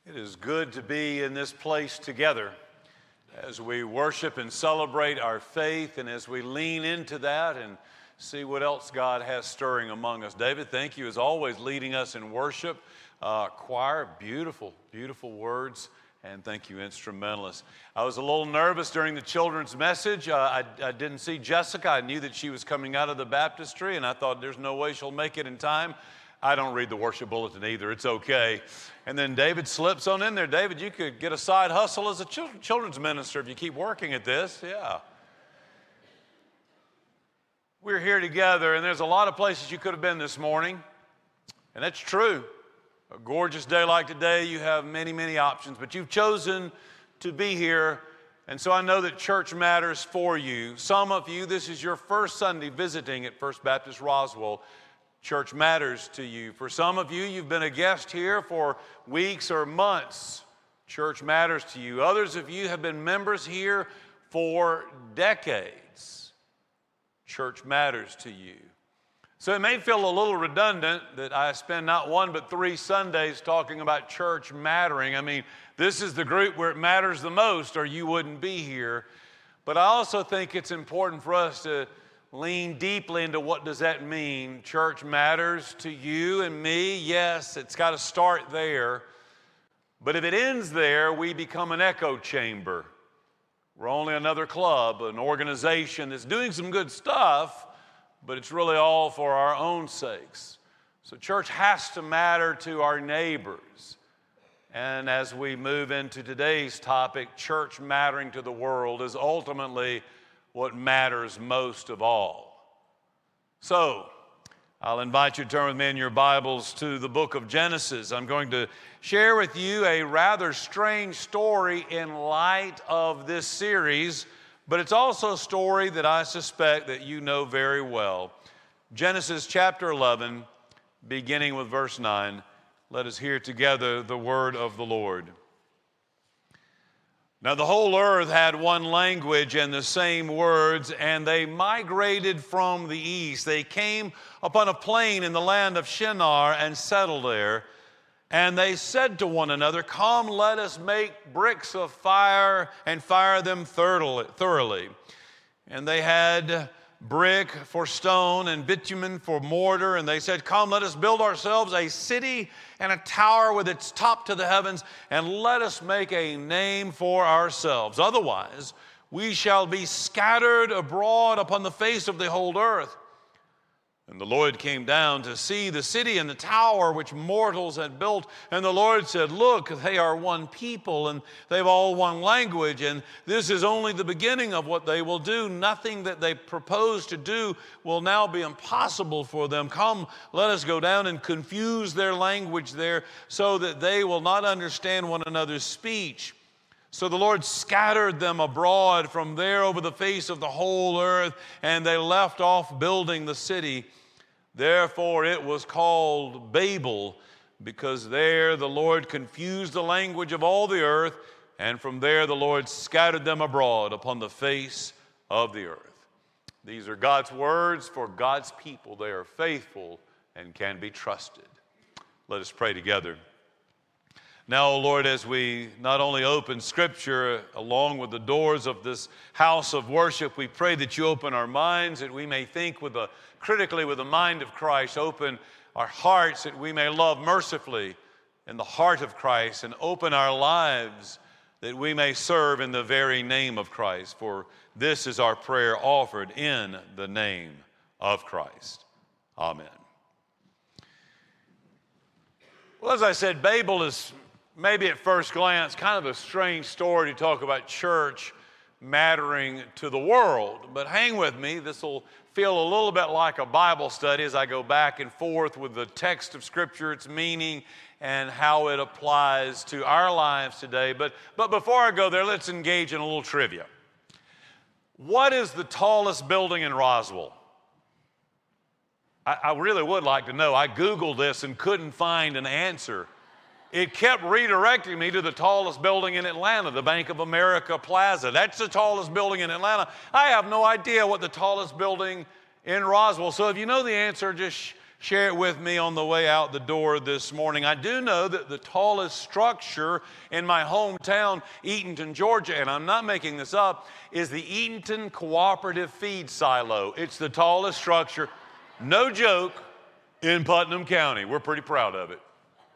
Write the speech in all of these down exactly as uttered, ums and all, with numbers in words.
It is good to be in this place together as we worship and celebrate our faith and as we lean into that and see what else God has stirring among us. David, thank you as always leading us in worship. Uh, choir, beautiful, beautiful words. And thank you, instrumentalists. I was a little nervous during the children's message. Uh, I, I didn't see Jessica. I knew that she was coming out of the baptistry, and I thought there's no way she'll make it in time. I don't read the worship bulletin either. It's okay. And then David slips on in there. David, you could get a side hustle as a children's minister if you keep working at this. Yeah. We're here together, and there's a lot of places you could have been this morning, and that's true. A gorgeous day like today, you have many, many options, but you've chosen to be here, and so I know that church matters for you. Some of you, this is your first Sunday visiting at First Baptist Roswell. Church matters to you. For some of you, you've been a guest here for weeks or months. Church matters to you. Others of you have been members here for decades. Church matters to you. So it may feel a little redundant that I spend not one but three Sundays talking about church mattering. I mean, this is the group where it matters the most, or you wouldn't be here. But I also think it's important for us to lean deeply into what does that mean. Church matters to you and me. Yes, it's got to start there. But if it ends there, we become an echo chamber. We're only another club, an organization that's doing some good stuff, but it's really all for our own sakes. So church has to matter to our neighbors. And as we move into today's topic, church mattering to the world is ultimately what matters most of all. So, I'll invite you to turn with me in your Bibles to the book of Genesis. I'm going to share with you a rather strange story in light of this series, but it's also a story that I suspect that you know very well. Genesis chapter eleven, beginning with verse nine. Let us hear together the word of the Lord. Now the whole earth had one language and the same words, and they migrated from the east. They came upon a plain in the land of Shinar and settled there. And they said to one another, "Come, let us make bricks of fire and fire them thoroughly." And they had brick for stone and bitumen for mortar. And they said, "Come, let us build ourselves a city and a tower with its top to the heavens, and let us make a name for ourselves. Otherwise, we shall be scattered abroad upon the face of the whole earth." And the Lord came down to see the city and the tower which mortals had built. And the Lord said, "Look, they are one people, and they've all one language. And this is only the beginning of what they will do. Nothing that they propose to do will now be impossible for them. Come, let us go down and confuse their language there, so that they will not understand one another's speech." So the Lord scattered them abroad from there over the face of the whole earth, and they left off building the city. Therefore it was called Babel, because there the Lord confused the language of all the earth, and from there the Lord scattered them abroad upon the face of the earth. These are God's words for God's people. They are faithful and can be trusted. Let us pray together. Now, O Lord, as we not only open Scripture along with the doors of this house of worship, we pray that you open our minds, that we may think with a, critically with the mind of Christ. Open our hearts that we may love mercifully in the heart of Christ, and open our lives that we may serve in the very name of Christ. For this is our prayer offered in the name of Christ. Amen. Well, as I said, Babel is maybe at first glance kind of a strange story to talk about church mattering to the world. But hang with me, this will feel a little bit like a Bible study as I go back and forth with the text of Scripture, its meaning, and how it applies to our lives today. But, but before I go there, let's engage in a little trivia. What is the tallest building in Roswell? I, I really would like to know. I Googled this and couldn't find an answer. It kept redirecting me to the tallest building in Atlanta, the Bank of America Plaza. That's the tallest building in Atlanta. I have no idea what the tallest building in Roswell. So if you know the answer, just share it with me on the way out the door this morning. I do know that the tallest structure in my hometown, Eatonton, Georgia, and I'm not making this up, is the Eatonton Cooperative Feed Silo. It's the tallest structure, no joke, in Putnam County. We're pretty proud of it.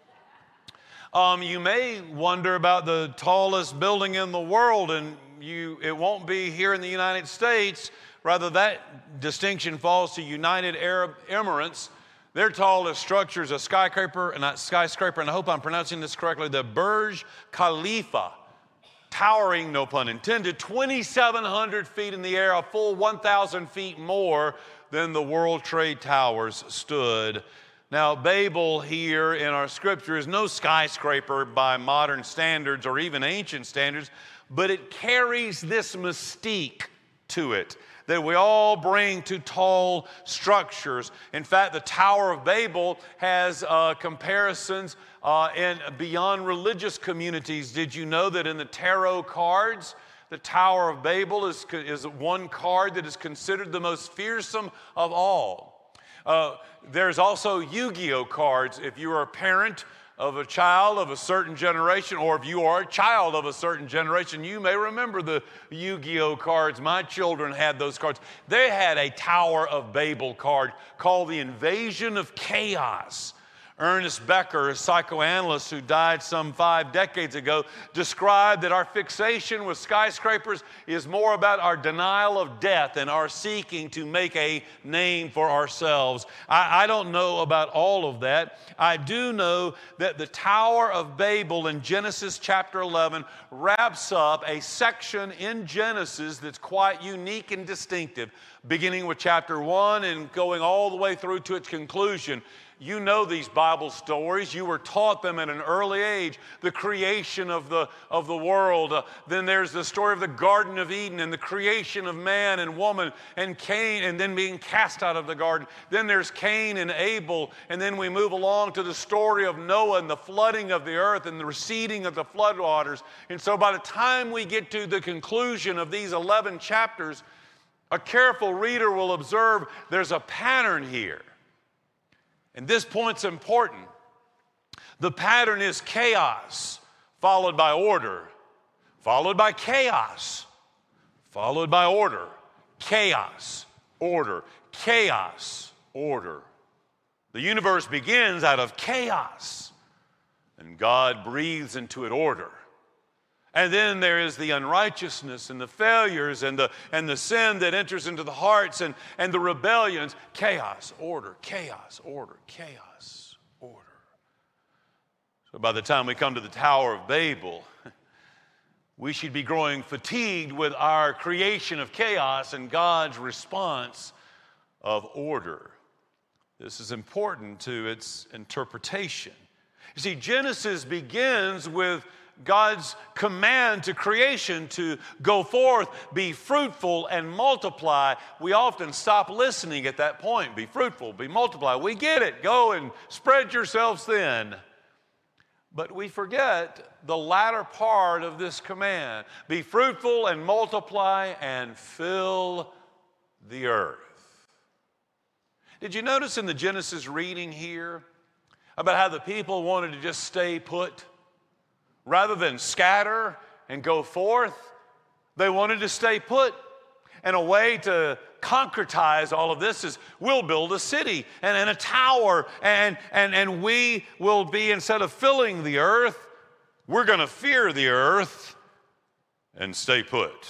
Um, you may wonder about the tallest building in the world, and you it won't be here in the United States. Rather, that distinction falls to United Arab Emirates. Their tallest structure is a skyscraper, and not skyscraper, and I hope I'm pronouncing this correctly, the Burj Khalifa, towering, no pun intended, twenty-seven hundred feet in the air, a full one thousand feet more than the World Trade Towers stood. Now, Babel here in our scripture is no skyscraper by modern standards or even ancient standards, but it carries this mystique to it that we all bring to tall structures. In fact, the Tower of Babel has uh, comparisons uh, in beyond religious communities. Did you know that in the tarot cards, the Tower of Babel is, is one card that is considered the most fearsome of all? Uh, there's also Yu-Gi-Oh cards. If you are a parent of a child of a certain generation, or if you are a child of a certain generation, you may remember the Yu-Gi-Oh cards. My children had those cards. They had a Tower of Babel card called the Invasion of Chaos. Ernest Becker, a psychoanalyst who died some five decades ago, described that our fixation with skyscrapers is more about our denial of death and our seeking to make a name for ourselves. I, I don't know about all of that. I do know that the Tower of Babel in Genesis chapter eleven wraps up a section in Genesis that's quite unique and distinctive, beginning with chapter one and going all the way through to its conclusion. You know these Bible stories. You were taught them at an early age. The creation of the, of the world. Uh, then there's the story of the Garden of Eden and the creation of man and woman and Cain and then being cast out of the garden. Then there's Cain and Abel. And then we move along to the story of Noah and the flooding of the earth and the receding of the floodwaters. And so by the time we get to the conclusion of these eleven chapters, a careful reader will observe there's a pattern here. And this point's important. The pattern is chaos, followed by order, followed by chaos, followed by order, chaos, order, chaos, order. The universe begins out of chaos, and God breathes into it order. And then there is the unrighteousness and the failures and the, and the sin that enters into the hearts and, and the rebellions. Chaos, order, chaos, order, chaos, order. So by the time we come to the Tower of Babel, we should be growing fatigued with our creation of chaos and God's response of order. This is important to its interpretation. You see, Genesis begins with God's command to creation to go forth, be fruitful, and multiply. We often stop listening at that point. Be fruitful, be multiply. We get it. Go and spread yourselves thin. But we forget the latter part of this command. Be fruitful and multiply and fill the earth. Did you notice in the Genesis reading here about how the people wanted to just stay put? Rather than scatter and go forth, they wanted to stay put. And a way to concretize all of this is we'll build a city and, and a tower, and, and, and we will be, instead of filling the earth, we're going to fear the earth and stay put.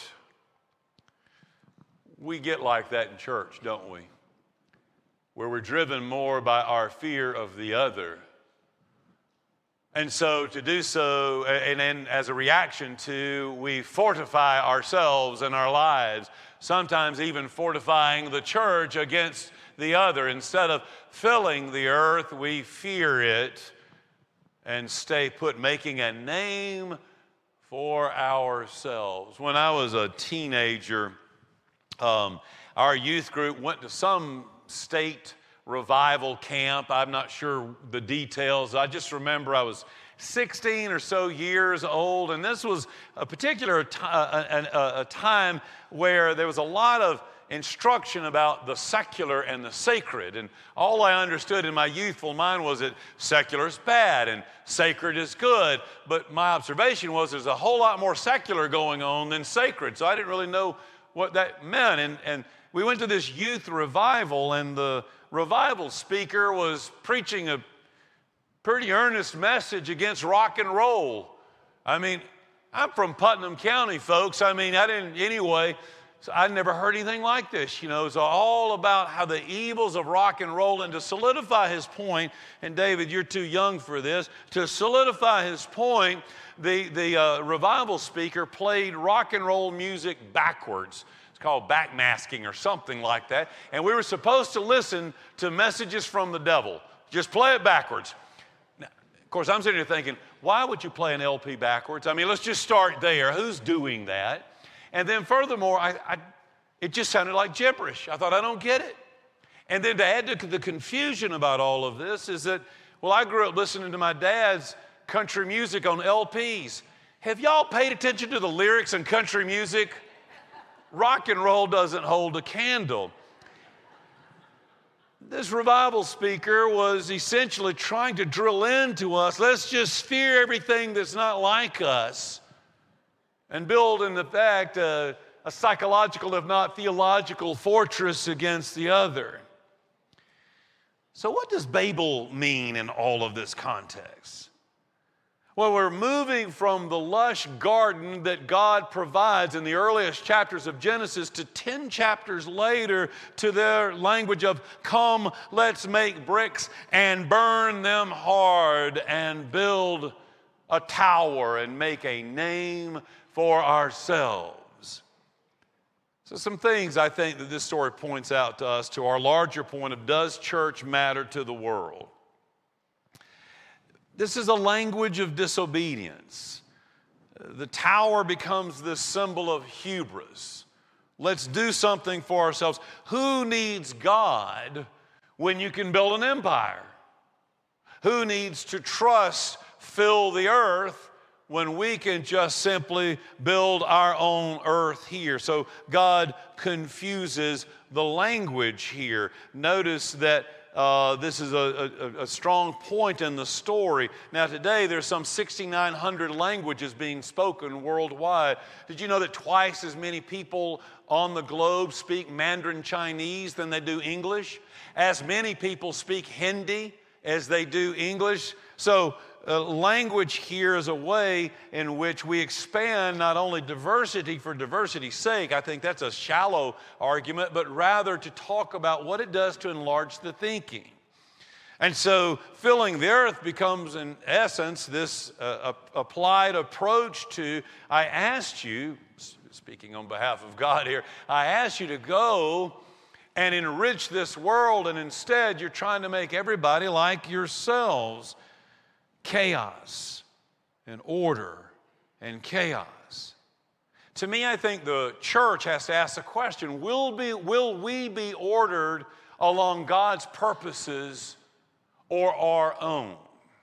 We get like that in church, don't we? Where we're driven more by our fear of the other. And so to do so, and then as a reaction to, we fortify ourselves and our lives, sometimes even fortifying the church against the other. Instead of filling the earth, we fear it and stay put, making a name for ourselves. When I was a teenager, um, our youth group went to some state revival camp. I'm not sure the details. I just remember I was sixteen or so years old, and this was a particular t- a, a, a time where there was a lot of instruction about the secular and the sacred. And all I understood in my youthful mind was that secular is bad and sacred is good. But my observation was there's a whole lot more secular going on than sacred. So I didn't really know what that meant. And, and we went to this youth revival, and the revival speaker was preaching a pretty earnest message against rock and roll. I mean, I'm from Putnam County, folks. I mean, I didn't, anyway, so I'd never heard anything like this. You know, it's all about how the evils of rock and roll. And to solidify his point, and David, you're too young for this, to solidify his point, the, the uh, revival speaker played rock and roll music backwards. It's called backmasking or something like that. And we were supposed to listen to messages from the devil. Just play it backwards. Now, of course, I'm sitting here thinking, why would you play an L P backwards? I mean, let's just start there. Who's doing that? And then furthermore, I, I, it just sounded like gibberish. I thought, I don't get it. And then to add to the confusion about all of this is that, well, I grew up listening to my dad's country music on L Ps. Have y'all paid attention to the lyrics in country music? Rock and roll doesn't hold a candle. This revival speaker was essentially trying to drill into us, let's just fear everything that's not like us, and build, in fact, a, a psychological, if not theological, fortress against the other. So what does Babel mean in all of this context? Well, we're moving from the lush garden that God provides in the earliest chapters of Genesis to ten chapters later to their language of, come, let's make bricks and burn them hard and build a tower and make a name for ourselves. So some things I think that this story points out to us, to our larger point of, does church matter to the world? This is a language of disobedience. The tower becomes this symbol of hubris. Let's do something for ourselves. Who needs God when you can build an empire? Who needs to trust fill the earth when we can just simply build our own earth here? So God confuses the language here. Notice that uh, this is a, a, a strong point in the story. Now today there's some sixty-nine hundred languages being spoken worldwide. Did you know that twice as many people on the globe speak Mandarin Chinese than they do English? As many people speak Hindi as they do English. So Uh, language here is a way in which we expand not only diversity for diversity's sake. I think that's a shallow argument, but rather to talk about what it does to enlarge the thinking. And so filling the earth becomes, in essence, this uh, applied approach to, I asked you, speaking on behalf of God here, I asked you to go and enrich this world, and instead you're trying to make everybody like yourselves. Chaos and order and chaos. To me, I think the church has to ask the question, will, be, will we be ordered along God's purposes or our own?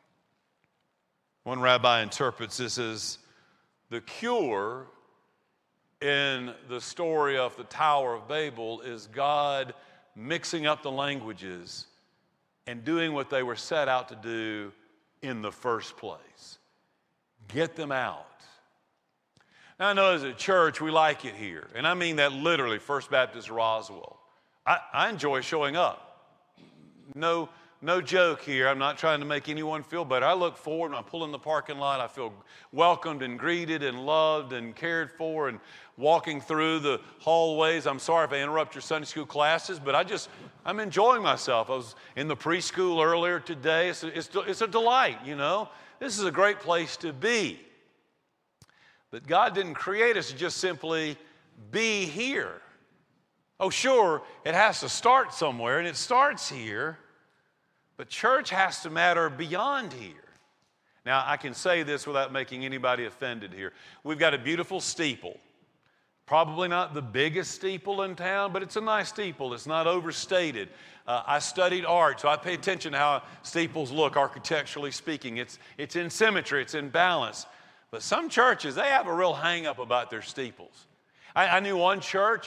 One rabbi interprets this as the cure in the story of the Tower of Babel is God mixing up the languages and doing what they were set out to do in the first place. Get them out. Now I know as a church we like it here, and I mean that literally, First Baptist Roswell. I, I enjoy showing up. No, no joke here. I'm not trying to make anyone feel better. I look forward when I pull in the parking lot. I feel welcomed and greeted and loved and cared for, and walking through the hallways. I'm sorry if I interrupt your Sunday school classes, but I just, I'm enjoying myself. I was in the preschool earlier today. It's a, it's, it's a delight, you know. This is a great place to be. But God didn't create us to just simply be here. Oh, sure, it has to start somewhere, and it starts here. But church has to matter beyond here. Now, I can say this without making anybody offended here. We've got a beautiful steeple. Probably not the biggest steeple in town, but it's a nice steeple. It's not overstated. Uh, I studied art, so I pay attention to how steeples look, architecturally speaking. It's, it's in symmetry, it's in balance. But some churches, they have a real hang-up about their steeples. I, I knew one church, and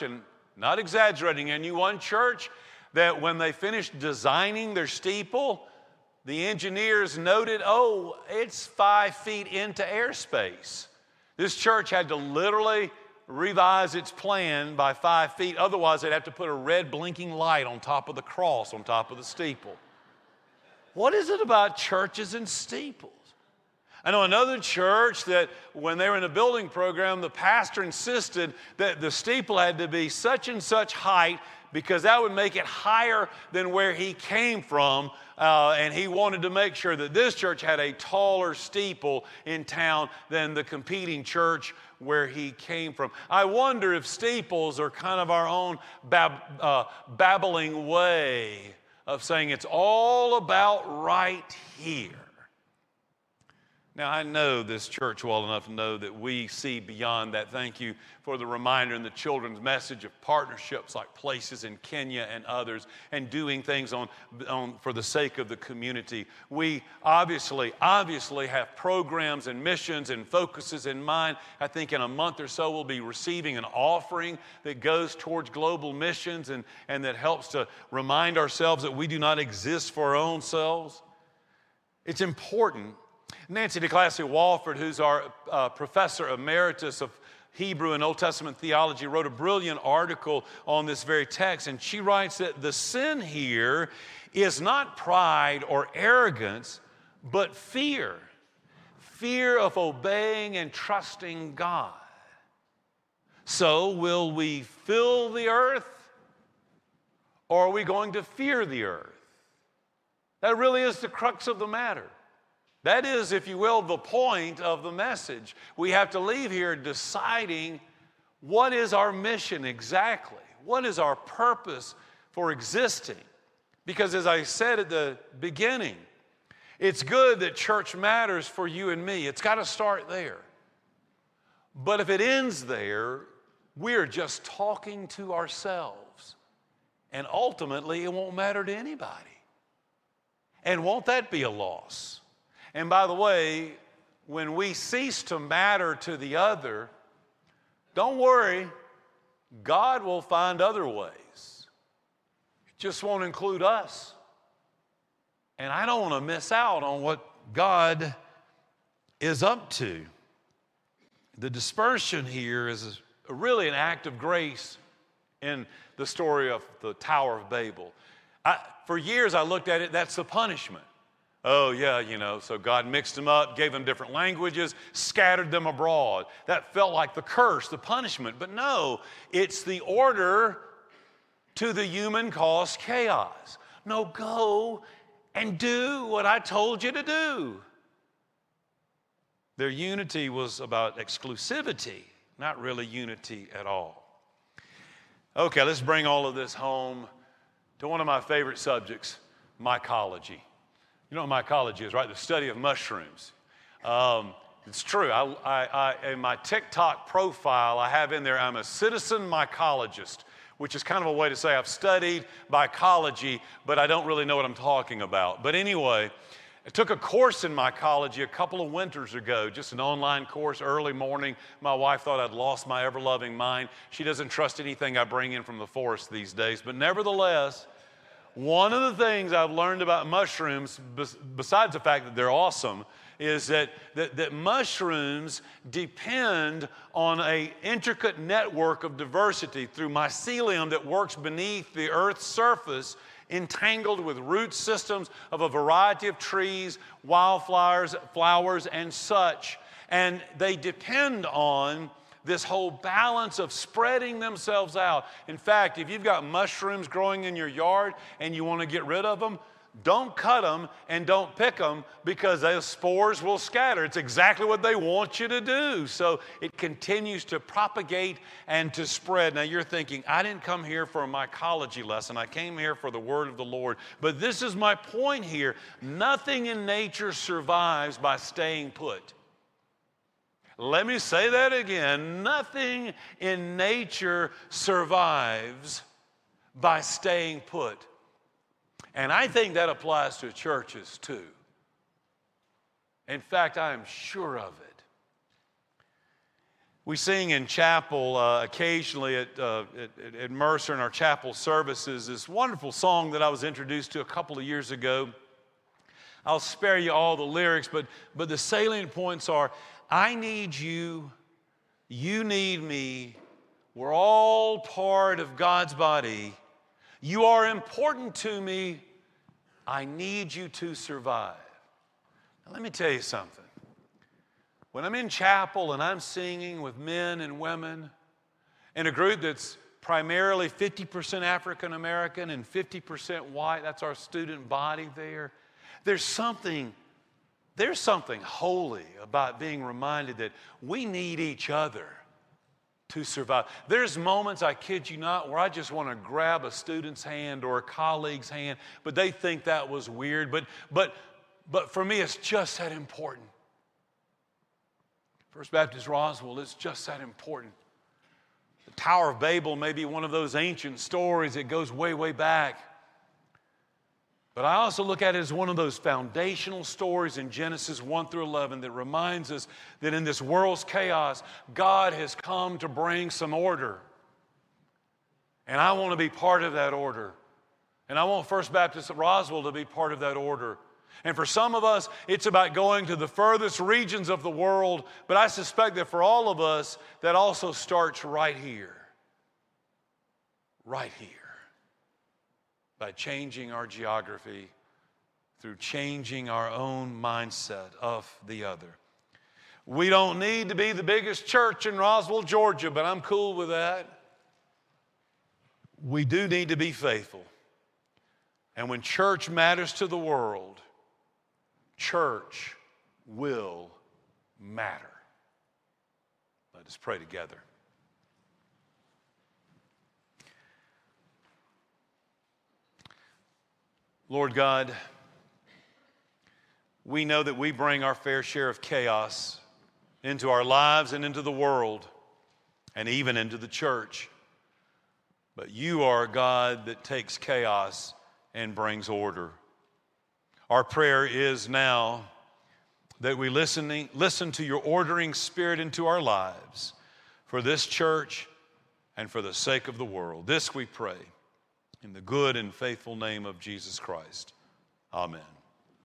not exaggerating. I knew one church that when they finished designing their steeple, the engineers noted, oh, it's five feet into airspace. This church had to literally revise its plan by five feet. Otherwise, they'd have to put a red blinking light on top of the cross, on top of the steeple. What is it about churches and steeples? I know another church that when they were in a building program, the pastor insisted that the steeple had to be such and such height because that would make it higher than where he came from. Uh, and he wanted to make sure that this church had a taller steeple in town than the competing church where he came from. I wonder if steeples are kind of our own bab- uh, babbling way of saying it's all about right here. Now, I know this church well enough to know that we see beyond that. Thank you for the reminder in the children's message of partnerships like Places in Kenya and others, and doing things on, on for the sake of the community. We obviously, obviously have programs and missions and focuses in mind. I think in a month or so we'll be receiving an offering that goes towards global missions and, and that helps to remind ourselves that we do not exist for our own selves. It's important. Nancy DeClassy Walford, who's our uh, professor emeritus of Hebrew and Old Testament theology, wrote a brilliant article on this very text, and she writes that the sin here is not pride or arrogance, but fear. Fear of obeying and trusting God. So will we fill the earth, or are we going to fear the earth? That really is the crux of the matter. That is, if you will, the point of the message. We have to leave here deciding what is our mission exactly? What is our purpose for existing? Because as I said at the beginning, it's good that church matters for you and me. It's got to start there. But if it ends there, we're just talking to ourselves. And ultimately, it won't matter to anybody. And won't that be a loss? And by the way, when we cease to matter to the other, don't worry, God will find other ways. It just won't include us. And I don't want to miss out on what God is up to. The dispersion here is really an act of grace in the story of the Tower of Babel. I, for years I looked at it, that's the punishment. Oh, yeah, you know, so God mixed them up, gave them different languages, scattered them abroad. That felt like the curse, the punishment. But no, it's the order to the human-caused chaos. No, go and do what I told you to do. Their unity was about exclusivity, not really unity at all. Okay, let's bring all of this home to one of my favorite subjects, mycology. You know what mycology is, right? The study of mushrooms. Um, it's true. I, I, I, in my TikTok profile, I have in there, I'm a citizen mycologist, which is kind of a way to say I've studied mycology, but I don't really know what I'm talking about. But anyway, I took a course in mycology a couple of winters ago, just an online course, early morning. My wife thought I'd lost my ever-loving mind. She doesn't trust anything I bring in from the forest these days. But nevertheless, one of the things I've learned about mushrooms, besides the fact that they're awesome, is that, that, that mushrooms depend on an intricate network of diversity through mycelium that works beneath the earth's surface, entangled with root systems of a variety of trees, wildflowers, flowers, and such. And they depend on this whole balance of spreading themselves out. In fact, if you've got mushrooms growing in your yard and you want to get rid of them, don't cut them and don't pick them because those spores will scatter. It's exactly what they want you to do. So it continues to propagate and to spread. Now you're thinking, I didn't come here for a mycology lesson. I came here for the word of the Lord. But this is my point here. Nothing in nature survives by staying put. Let me say that again. Nothing in nature survives by staying put. And I think that applies to churches too. In fact, I am sure of it. We sing in chapel uh, occasionally at, uh, at, at Mercer in our chapel services this wonderful song that I was introduced to a couple of years ago. I'll spare you all the lyrics, but, but the salient points are, I need you, you need me, we're all part of God's body. You are important to me, I need you to survive. Now, let me tell you something. When I'm in chapel and I'm singing with men and women in a group that's primarily fifty percent African American and fifty percent white, that's our student body there, there's something, there's something holy about being reminded that we need each other to survive. There's moments, I kid you not, where I just want to grab a student's hand or a colleague's hand, but they think that was weird. But, but, but for me, it's just that important. First Baptist Roswell, it's just that important. The Tower of Babel may be one of those ancient stories that goes way, way back. But I also look at it as one of those foundational stories in Genesis one through eleven that reminds us that in this world's chaos, God has come to bring some order. And I want to be part of that order. And I want First Baptist Roswell to be part of that order. And for some of us, it's about going to the furthest regions of the world, but I suspect that for all of us, that also starts right here. Right here. By changing our geography through changing our own mindset of the other. We don't need to be the biggest church in Roswell, Georgia, but I'm cool with that. We do need to be faithful. And when church matters to the world, church will matter. Let us pray together. Lord God, we know that we bring our fair share of chaos into our lives and into the world and even into the church. But you are a God that takes chaos and brings order. Our prayer is now that we listen, listen to your ordering spirit into our lives for this church and for the sake of the world. This we pray in the good and faithful name of Jesus Christ. Amen.